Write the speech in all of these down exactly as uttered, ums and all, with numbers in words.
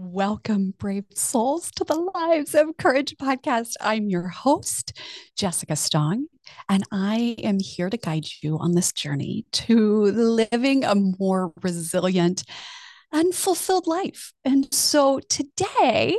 Welcome, brave souls, to the Lives of Courage podcast. I'm your host, Jessica Stong, and I am here to guide you on this journey to living a more resilient and fulfilled life. And so today,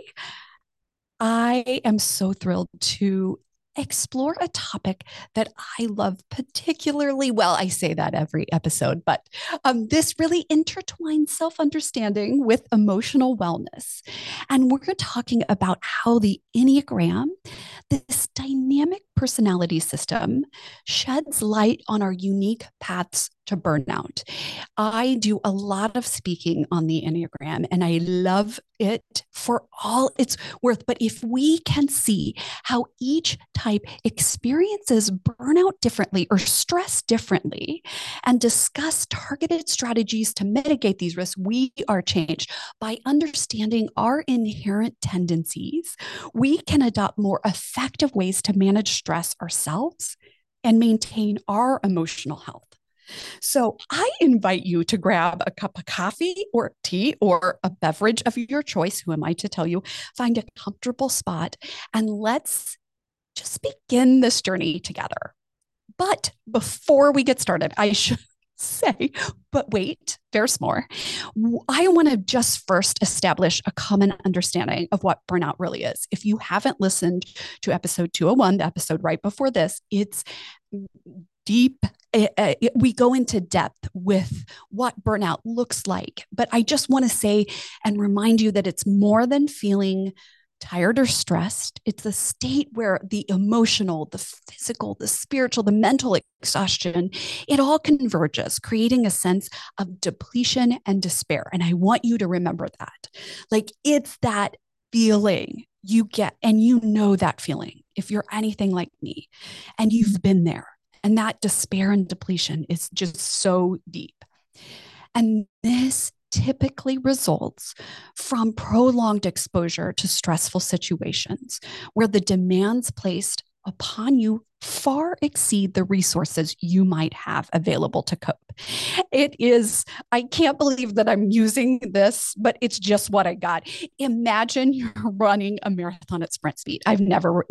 I am so thrilled to explore a topic that I love particularly well. I say that every episode, but um, this really intertwines self understanding with emotional wellness. And we're talking about how the Enneagram, this dynamic personality system, sheds light on our unique paths to burnout. I do a lot of speaking on the Enneagram and I love it for all its worth. But if we can see how each type experiences burnout differently or stress differently and discuss targeted strategies to mitigate these risks, we are changed. By understanding our inherent tendencies, we can adopt more effective ways to manage stress ourselves and maintain our emotional health. So I invite you to grab a cup of coffee or tea or a beverage of your choice. Who am I to tell you? Find a comfortable spot and let's just begin this journey together. But before we get started, I should say, but wait, there's more. I want to just first establish a common understanding of what burnout really is. If you haven't listened to episode two oh one, the episode right before this, it's deep. Uh, we go into depth with what burnout looks like. But I just want to say and remind you that it's more than feeling tired or stressed. It's a state where the emotional, the physical, the spiritual, the mental exhaustion, it all converges, creating a sense of depletion and despair. And I want you to remember that. Like it's that feeling you get, and you know that feeling if you're anything like me, and you've been there. And that despair and depletion is just so deep. And this typically results from prolonged exposure to stressful situations where the demands placed upon you far exceed the resources you might have available to cope. It is, I can't believe that I'm using this, but it's just what I got. Imagine you're running a marathon at sprint speed. I've never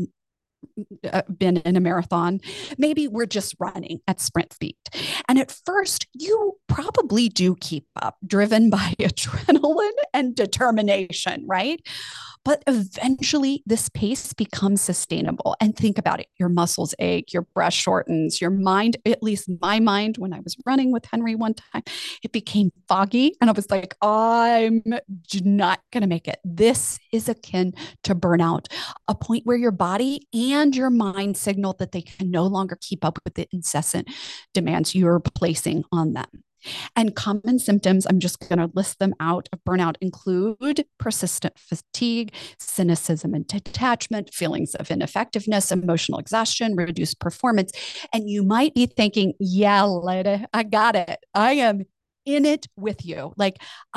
uh, been in a marathon. Maybe we're just running at sprint speed. And at first, you probably do keep up, driven by adrenaline and determination, right? But eventually, this pace becomes sustainable. And think about it, your muscles ache, your breath shortens, your mind, at least my mind, when I was running with Henry one time, it became foggy. And I was like, I'm not going to make it. This is akin to burnout, a point where your body and your mind signal that they can no longer keep up with the incessant demands you're placing on them. And common symptoms, I'm just going to list them out of burnout, include persistent fatigue, cynicism and detachment, feelings of ineffectiveness, emotional exhaustion, reduced performance. And you might be thinking, yeah, Leda, I got it. I am in it with you. Like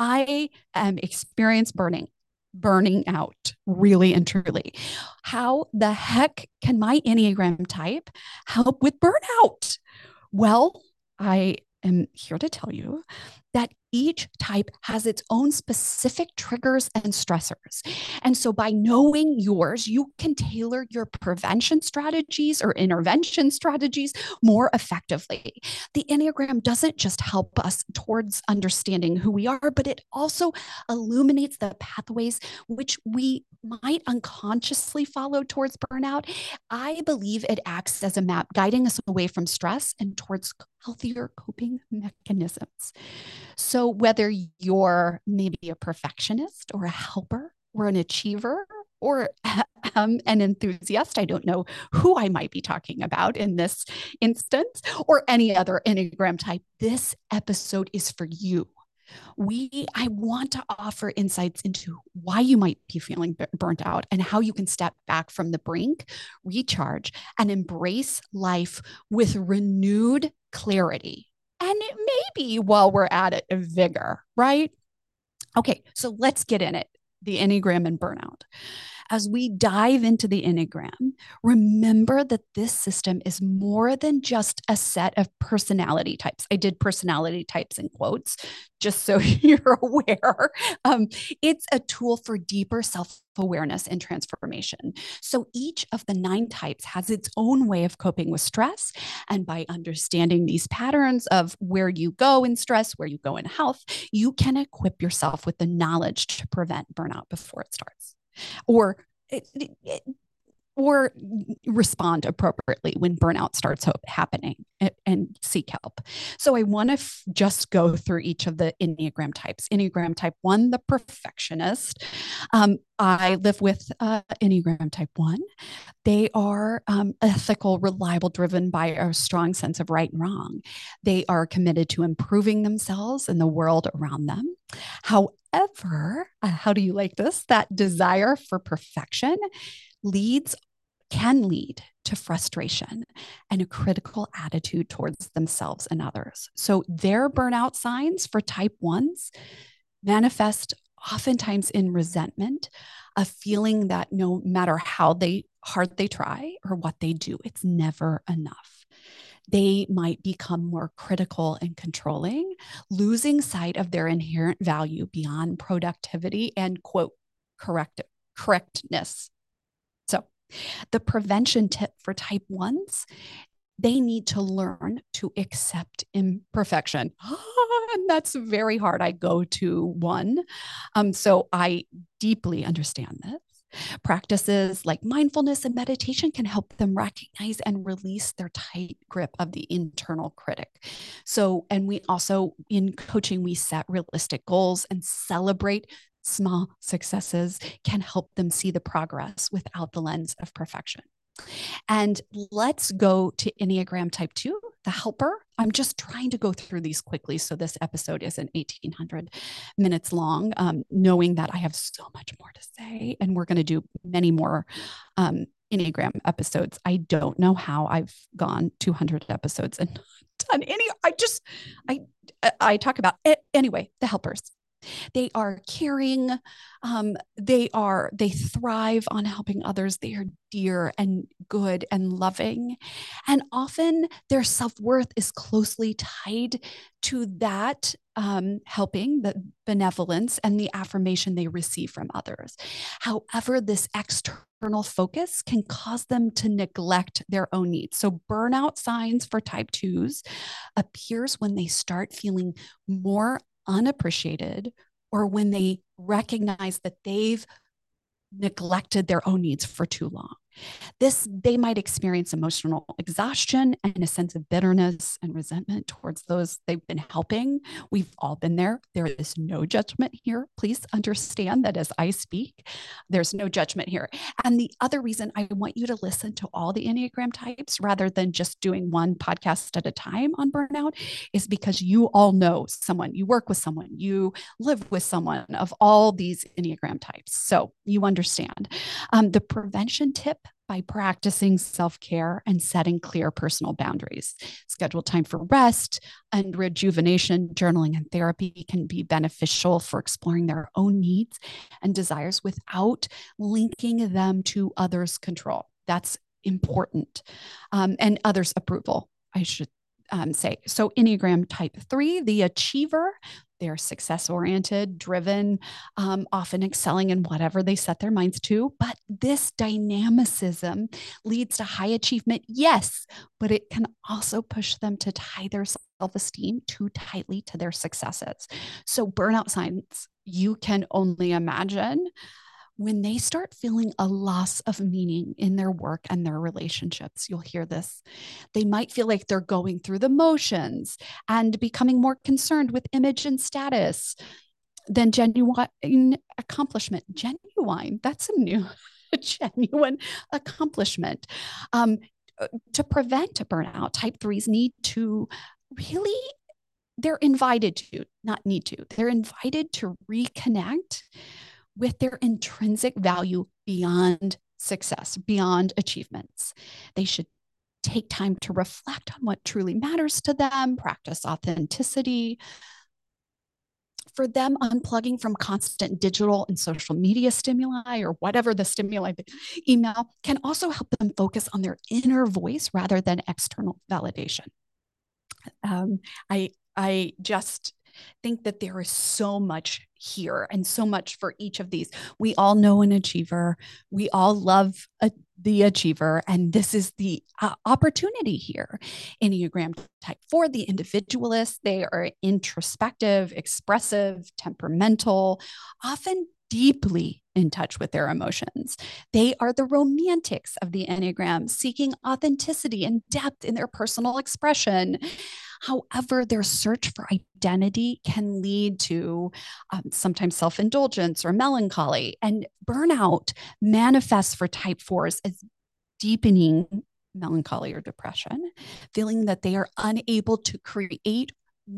I am experienced burning burning out, really and truly. How the heck can my Enneagram type help with burnout? Well, I am here to tell you that each type has its own specific triggers and stressors. And so by knowing yours, you can tailor your prevention strategies or intervention strategies more effectively. The Enneagram doesn't just help us towards understanding who we are, but it also illuminates the pathways which we might unconsciously follow towards burnout. I believe it acts as a map guiding us away from stress and towards healthier coping mechanisms. So whether you're maybe a perfectionist or a helper or an achiever or um, an enthusiast, I don't know who I might be talking about in this instance, or any other Enneagram type, this episode is for you. We, I want to offer insights into why you might be feeling burnt out and how you can step back from the brink, recharge, and embrace life with renewed clarity. And it may be, while we're at it, vigor, right? Okay, so let's get in it. The Enneagram and burnout. As we dive into the Enneagram, remember that this system is more than just a set of personality types. I did personality types in quotes, just so you're aware. Um, it's a tool for deeper self awareness and transformation. So each of the nine types has its own way of coping with stress. And by understanding these patterns of where you go in stress, where you go in health, you can equip yourself with the knowledge to prevent burnout before it starts. Or it, it, or respond appropriately when burnout starts happening, and, and seek help. So I want to f- just go through each of the Enneagram types. Enneagram type one, the perfectionist. Um, I live with uh, Enneagram type one. They are um, ethical, reliable, driven by a strong sense of right and wrong. They are committed to improving themselves and the world around them. However, uh, how do you like this? That desire for perfection leads can lead to frustration and a critical attitude towards themselves and others. So their burnout signs for type ones manifest oftentimes in resentment, a feeling that no matter how they hard they try or what they do, it's never enough. They might become more critical and controlling, losing sight of their inherent value beyond productivity and quote correct correctness. So the prevention tip for type ones, they need to learn to accept imperfection. And that's very hard. I go to one. Um, so I deeply understand this. Practices like mindfulness and meditation can help them recognize and release their tight grip of the internal critic. So, and we also, in coaching, we set realistic goals and celebrate small successes, can help them see the progress without the lens of perfection. And let's go to Enneagram type two, the helper. I'm just trying to go through these quickly so this episode isn't eighteen hundred minutes long, um, knowing that I have so much more to say. And we're going to do many more um, Enneagram episodes. I don't know how I've gone two hundred episodes and done any. I just, I, I talk about it. Anyway, the helpers. They are caring. Um, they are, they thrive on helping others. They are dear and good and loving. And often their self-worth is closely tied to that um, helping, the benevolence and the affirmation they receive from others. However, this external focus can cause them to neglect their own needs. So burnout signs for type twos appears when they start feeling more unappreciated, or when they recognize that they've neglected their own needs for too long. This, they might experience emotional exhaustion and a sense of bitterness and resentment towards those they've been helping. We've all been there. There is no judgment here. Please understand that as I speak, there's no judgment here. And the other reason I want you to listen to all the Enneagram types rather than just doing one podcast at a time on burnout is because you all know someone, you work with someone, you live with someone of all these Enneagram types. So you understand. Um, the prevention tip: by practicing self-care and setting clear personal boundaries. Schedule time for rest and rejuvenation. Journaling and therapy can be beneficial for exploring their own needs and desires without linking them to others' control. That's important. Um, and others' approval, I should um, say. So Enneagram type three, the achiever. They're success oriented, driven, um, often excelling in whatever they set their minds to. But this dynamicism leads to high achievement, yes, but it can also push them to tie their self esteem too tightly to their successes. So, burnout signs, you can only imagine when they start feeling a loss of meaning in their work and their relationships. You'll hear this. They might feel like they're going through the motions and becoming more concerned with image and status than genuine accomplishment. Genuine, that's a new, a genuine accomplishment. Um, to prevent a burnout, type threes need to really, they're invited to, not need to, they're invited to reconnect with their intrinsic value beyond success, beyond achievements. They should take time to reflect on what truly matters to them, practice authenticity, For them, unplugging from constant digital and social media stimuli or whatever the stimuli, email, can also help them focus on their inner voice rather than external validation. Um, I I just think that there is so much here and so much for each of these. We all know an achiever. We all love a, the achiever. And this is the uh, opportunity here. Enneagram type four, the individualists, they are introspective, expressive, temperamental, often deeply in touch with their emotions. They are the romantics of the Enneagram, seeking authenticity and depth in their personal expression. However, their search for identity can lead to um, sometimes self indulgence or melancholy. And burnout manifests for type fours as deepening melancholy or depression, feeling that they are unable to create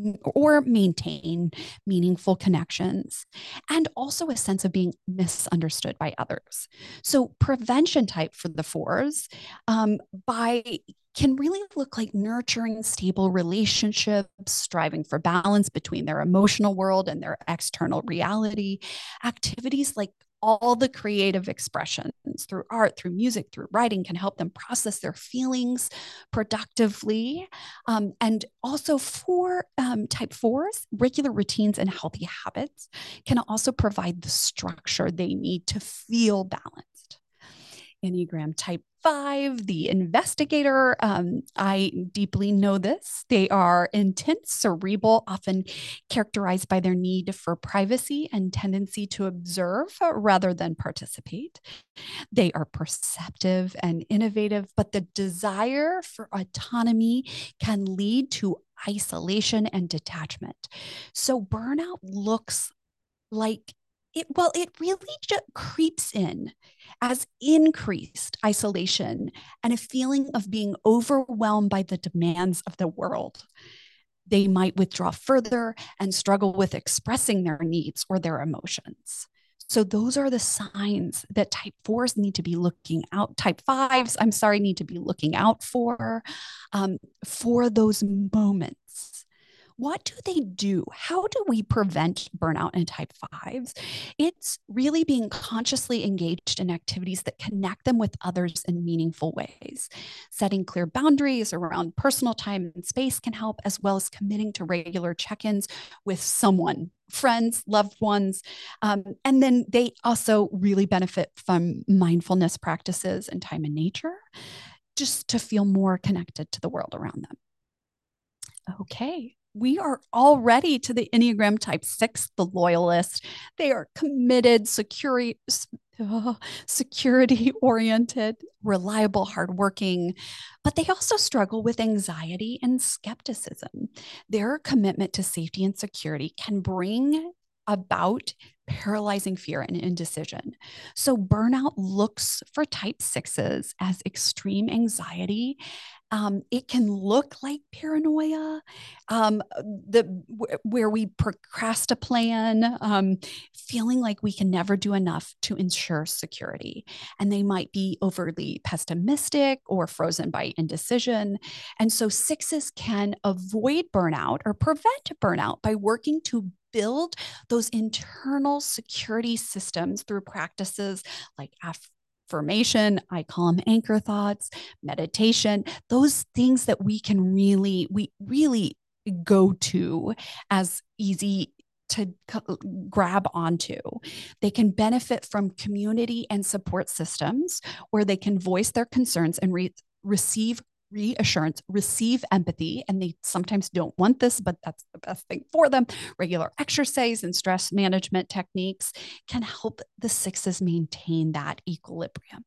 or maintain meaningful connections, and also a sense of being misunderstood by others. So, prevention type for the fours um, by can really look like nurturing stable relationships, striving for balance between their emotional world and their external reality, activities like all the creative expressions through art, through music, through writing can help them process their feelings productively. Um, and also for um, type fours, regular routines and healthy habits can also provide the structure they need to feel balanced. Enneagram type five, the investigator. Um, I deeply know this. They are intense, cerebral, often characterized by their need for privacy and tendency to observe rather than participate. They are perceptive and innovative, but the desire for autonomy can lead to isolation and detachment. So burnout looks like it, well, it really just creeps in as increased isolation and a feeling of being overwhelmed by the demands of the world. They might withdraw further and struggle with expressing their needs or their emotions. So those are the signs that type fours need to be looking out. Type fives, I'm sorry, need to be looking out for, um, for those moments. What do they do? How do we prevent burnout in type fives? It's really being consciously engaged in activities that connect them with others in meaningful ways. Setting clear boundaries around personal time and space can help, as well as committing to regular check ins with someone, friends, loved ones. Um, and then they also really benefit from mindfulness practices and time in nature just to feel more connected to the world around them. Okay, we are already to the Enneagram type six, the loyalist. They are committed, security, uh, security oriented, reliable, hardworking, but they also struggle with anxiety and skepticism. Their commitment to safety and security can bring about paralyzing fear and indecision. So, burnout looks for type sixes as extreme anxiety. Um, it can look like paranoia, um, the where we procrastinate a plan, um, feeling like we can never do enough to ensure security, and they might be overly pessimistic or frozen by indecision. And so sixes can avoid burnout or prevent burnout by working to build those internal security systems through practices like affirmation, I call them anchor thoughts, meditation, those things that we can really, we really go to as easy to grab onto. They can benefit from community and support systems where they can voice their concerns and re- receive reassurance, receive empathy, and they sometimes don't want this, but that's the best thing for them. Regular exercise and stress management techniques can help the sixes maintain that equilibrium.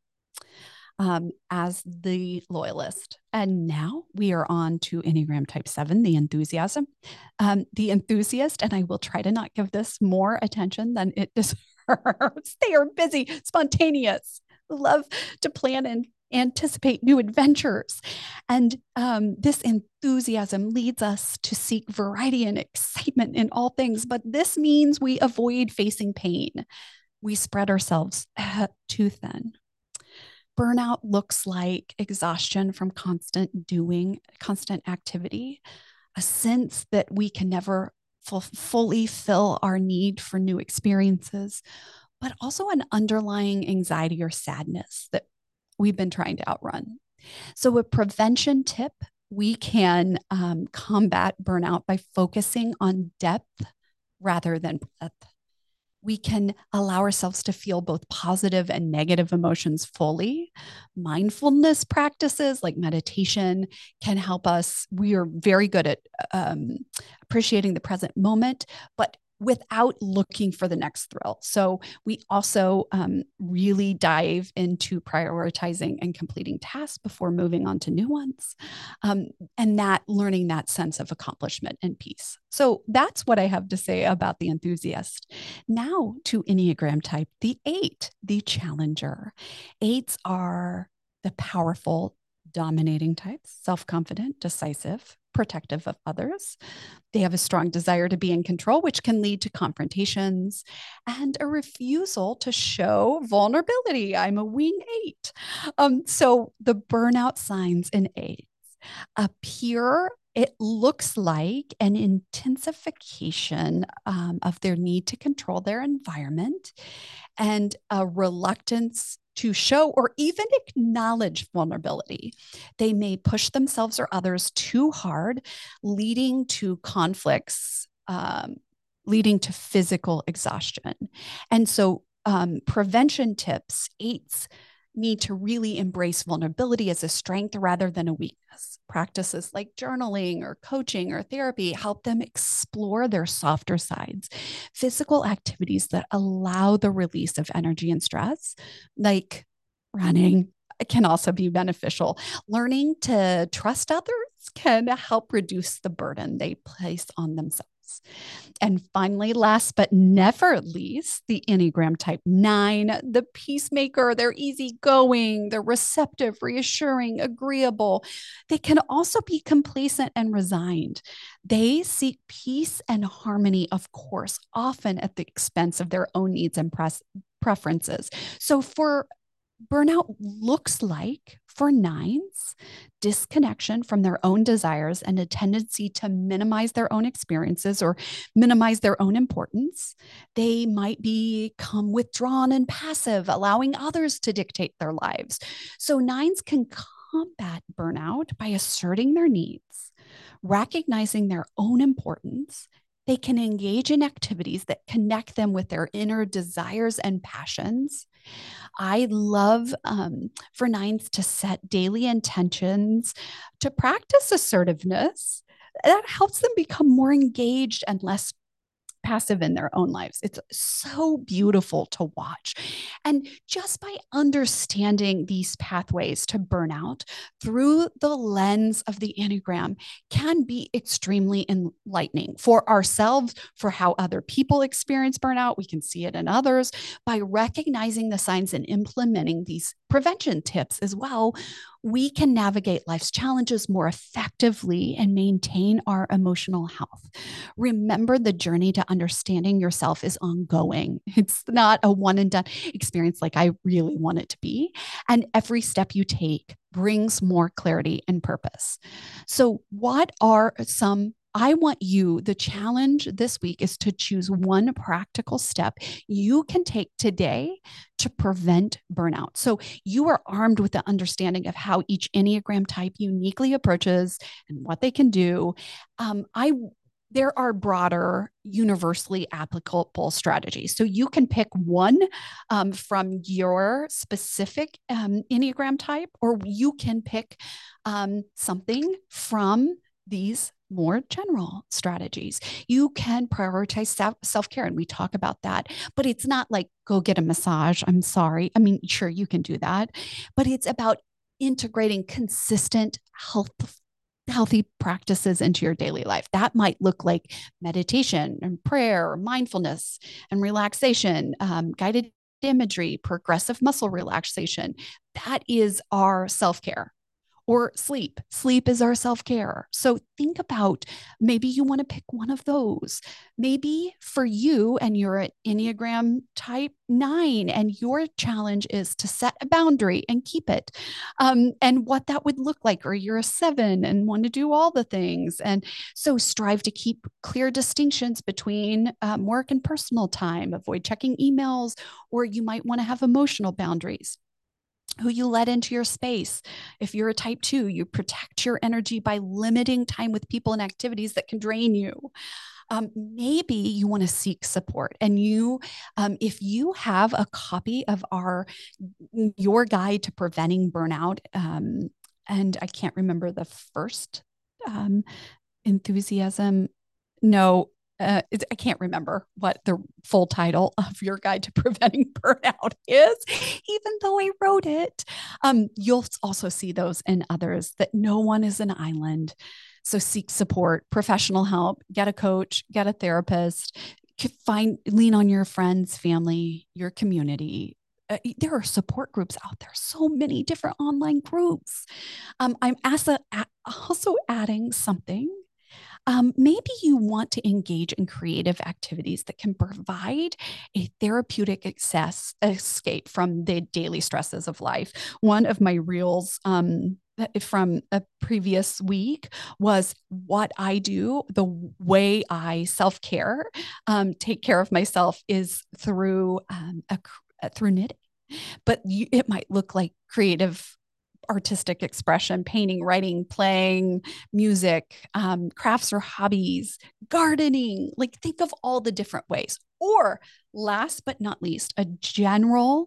Um, as the loyalist. And now we are on to Enneagram Type seven, the enthusiasm, um, the enthusiast. And I will try to not give this more attention than it deserves. They are busy, spontaneous, love to plan and anticipate new adventures. And um, this enthusiasm leads us to seek variety and excitement in all things. But this means we avoid facing pain. We spread ourselves uh, too thin. Burnout looks like exhaustion from constant doing, constant activity, a sense that we can never full, fully fill our need for new experiences, but also an underlying anxiety or sadness that we've been trying to outrun. So, a prevention tip, we can um, combat burnout by focusing on depth rather than breadth. We can allow ourselves to feel both positive and negative emotions fully. Mindfulness practices like meditation can help us. We are very good at um, appreciating the present moment, but without looking for the next thrill. So we also um, really dive into prioritizing and completing tasks before moving on to new ones. Um, and that learning that sense of accomplishment and peace. So that's what I have to say about the enthusiast. Now to Enneagram type, the eight, the challenger. Eights are the powerful, dominating types, self-confident, decisive, protective of others. They have a strong desire to be in control, which can lead to confrontations and a refusal to show vulnerability. I'm a wing eight. Um, so the burnout signs in eights appear, it looks like an intensification um, of their need to control their environment and a reluctance to show or even acknowledge vulnerability. They may push themselves or others too hard, leading to conflicts, um, leading to physical exhaustion. And so, um, prevention tips, eights need to really embrace vulnerability as a strength rather than a weakness. Practices like journaling or coaching or therapy help them explore their softer sides. Physical activities that allow the release of energy and stress, like running, can also be beneficial. Learning to trust others can help reduce the burden they place on themselves. And finally, last but never least, the Enneagram type nine, the peacemaker. They're easygoing, they're receptive, reassuring, agreeable. They can also be complacent and resigned. They seek peace and harmony, of course, often at the expense of their own needs and pres- preferences. So for burnout looks like for nines, disconnection from their own desires and a tendency to minimize their own experiences or minimize their own importance. They might become withdrawn and passive, allowing others to dictate their lives. So nines can combat burnout by asserting their needs, recognizing their own importance. They can engage in activities that connect them with their inner desires and passions. I love um, for nines to set daily intentions to practice assertiveness. That helps them become more engaged and less passive in their own lives. It's so beautiful to watch. And just by understanding these pathways to burnout through the lens of the Enneagram can be extremely enlightening for ourselves, for how other people experience burnout. We can see it in others. By recognizing the signs and implementing these prevention tips as well, we can navigate life's challenges more effectively and maintain our emotional health. Remember, the journey to understanding yourself is ongoing. It's not a one and done experience like I really want it to be. And every step you take brings more clarity and purpose. So, what are some I want you, the challenge this week is to choose one practical step you can take today to prevent burnout. So you are armed with the understanding of how each Enneagram type uniquely approaches and what they can do. Um, I there are broader, universally applicable strategies. So you can pick one um, from your specific um, Enneagram type, or you can pick um, something from these more general strategies. You can prioritize self care, and we talk about that, but it's not like go get a massage. I'm sorry. I mean, sure, you can do that, but it's about integrating consistent health healthy practices into your daily life. That might look like meditation and prayer, or mindfulness and relaxation, um, guided imagery, progressive muscle relaxation. That is our self care. or sleep. Sleep is our self care. So think about maybe you want to pick one of those. Maybe for you, and you're an Enneagram type nine, and your challenge is to set a boundary and keep it, um, and what that would look like. Or you're a seven and want to do all the things. And so strive to keep clear distinctions between um, work and personal time, avoid checking emails, or you might want to have emotional boundaries. Who you let into your space. If you're a type two, you protect your energy by limiting time with people and activities that can drain you. Um, maybe you want to seek support, and you, um, if you have a copy of our Your Guide to Preventing Burnout, um, and I can't remember the first um, enthusiasm. No, uh, I can't remember what the full title of Your Guide to Preventing Burnout is, even though I wrote it. Um, you'll also see those in others, that no one is an island. So seek support, professional help, get a coach, get a therapist, find, lean on your friends, family, your community. Uh, there are support groups out there, so many different online groups. Um, I'm also, also adding something. Um, maybe you want to engage in creative activities that can provide a therapeutic access, escape from the daily stresses of life. One of my reels um, from a previous week was what I do, the way I self-care, um, take care of myself, is through um, a, through knitting. But you, it might look like creative artistic expression, painting, writing, playing, music, um, crafts or hobbies, gardening. Like, think of all the different ways. Or last but not least, a general,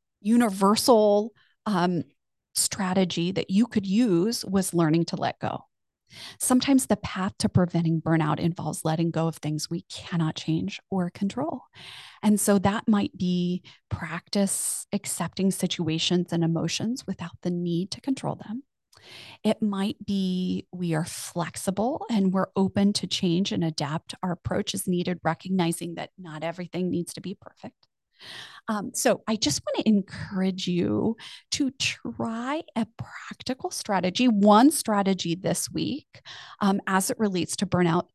universal um, strategy that you could use was learning to let go. Sometimes the path to preventing burnout involves letting go of things we cannot change or control. And so that might be practice accepting situations and emotions without the need to control them. It might be we are flexible and we're open to change and adapt our approach as needed, recognizing that not everything needs to be perfect. Um, so I just want to encourage you to try a practical strategy, one strategy this week, um, as it relates to burnout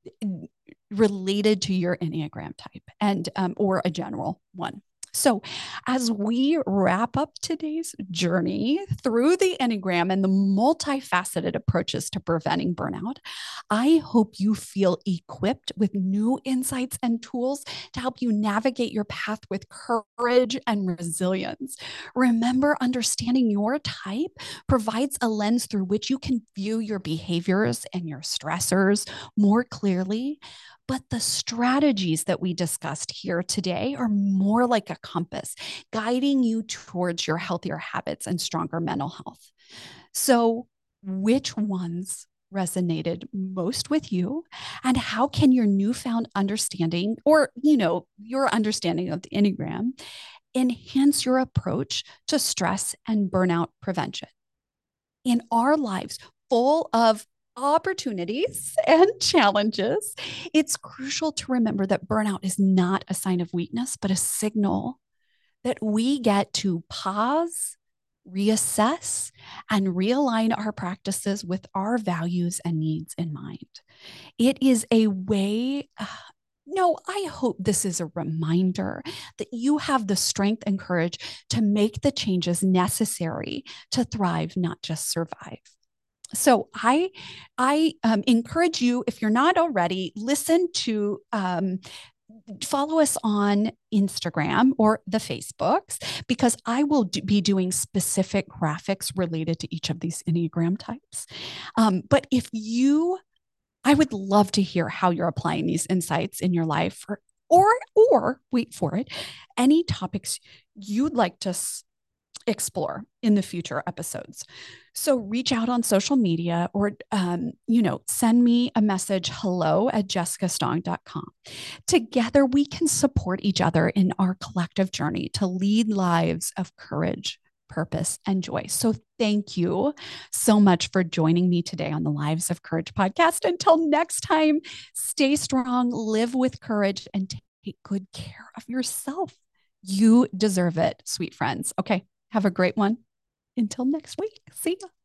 related to your Enneagram type, and um, or a general one. So, as we wrap up today's journey through the Enneagram and the multifaceted approaches to preventing burnout, I hope you feel equipped with new insights and tools to help you navigate your path with courage and resilience. Remember, understanding your type provides a lens through which you can view your behaviors and your stressors more clearly. But the strategies that we discussed here today are more like a compass, guiding you towards your healthier habits and stronger mental health. So, which ones resonated most with you? And how can your newfound understanding, or, you know, your understanding of the Enneagram, enhance your approach to stress and burnout prevention? In our lives full of opportunities and challenges, it's crucial to remember that burnout is not a sign of weakness, but a signal that we get to pause, reassess, and realign our practices with our values and needs in mind. It is a way. Uh, no, I hope this is a reminder that you have the strength and courage to make the changes necessary to thrive, not just survive. So I, I um, encourage you, if you're not already, listen to, um, follow us on Instagram or the Facebooks, because I will do, be doing specific graphics related to each of these Enneagram types. Um, but if you, I would love to hear how you're applying these insights in your life, or, or, or wait for it, any topics you'd like to explore in the future episodes. So reach out on social media, or, um, you know, send me a message, hello at jessica stong dot com. Together, we can support each other in our collective journey to lead lives of courage, purpose, and joy. So thank you so much for joining me today on the Lives of Courage podcast. Until next time, stay strong, live with courage, and take good care of yourself. You deserve it, sweet friends. Okay. Have a great one. Until next week. See ya.